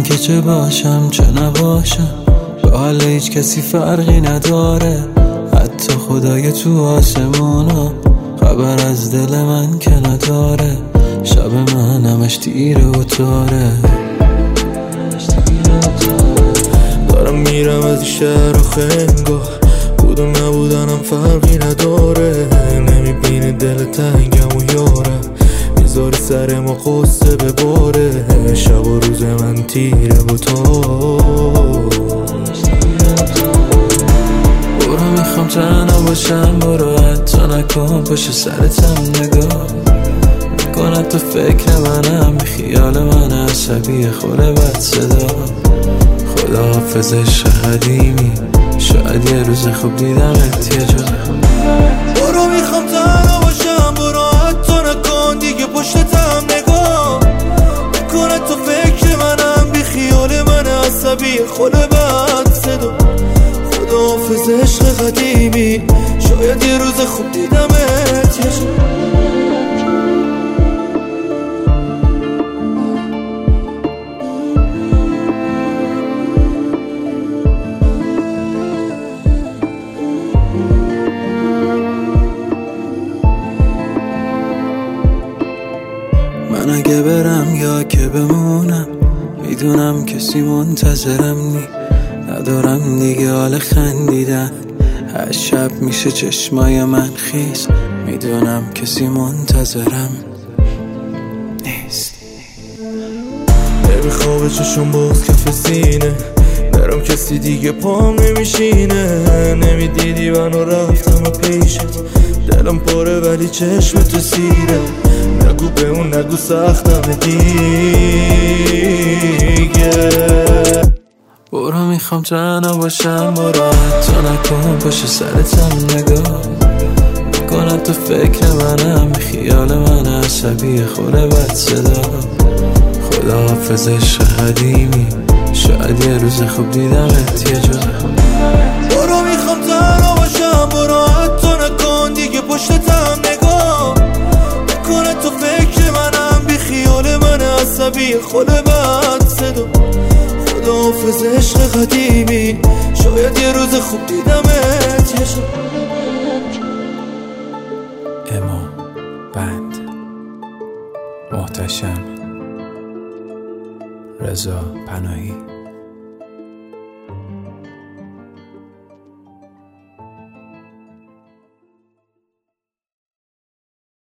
که چه باشم چه نباشم به حال هیچ کسی فرقی نداره، حتی خدای تو آسمونا خبر از دل من که نداره. شب من همش تیره و تاره، دارم میرم از این شهر آخه انگار بودم نبودنم فرقی نداره. نمیبینی دل تنگم و یاره میذاری سر ما قصه بباره. شب و روز من تیره و تاره، برو میخوام تنها باشم، برو حتی نکن پشت سرتم نگاه نکن، تو فکر منم بی خیال من عصبی خوره بد صدا. خدا حافظ عشق قدیمی، شاید یه روز خوب دیدمت یه جا. برو میخوام تنها باشم، برو حتی نکن دیگه پشتتم نگاه نکنه، تو فکر منم بی خیال من عصبی خوره بد صدا. خدا حافظ عشق قدیمی، شاید یه روز خوب دیدمت یه جا. من اگه برم یا که بمونم میدونم کسی منتظرم نی، ندارم دیگه حال خندیدن، هر شب میشه چشمای من خیس، میدونم کسی منتظرم نیست. نمیخوابه چشم باز کف سینه، برام کسی دیگه پام نمیشینه. نمیدیدی منو رفتم و پیشت، دلم پره ولی چشم تو سیره. نگو به اون نگو سختم دیگه. برو میخوام تنها باشم، برو حتی نکن پشت سرتم نگاه نکن، تو فکر منم بی خیال من عصبی خوره بد صدا. خدا حافظ عشق قدیمی، شاید یه روز خوب دیدمت یه جا. برو میخوام تنها باشم، برو حتی نکن دیگه پشتتم نگاه نکنه، تو فکر منم بی خیال من عصبی خوره بد صدا. خدا حافظ عشق قدیمی، شاید یه روز خوب دیدمت یه جا. اما بند محتشم رضا پناهی.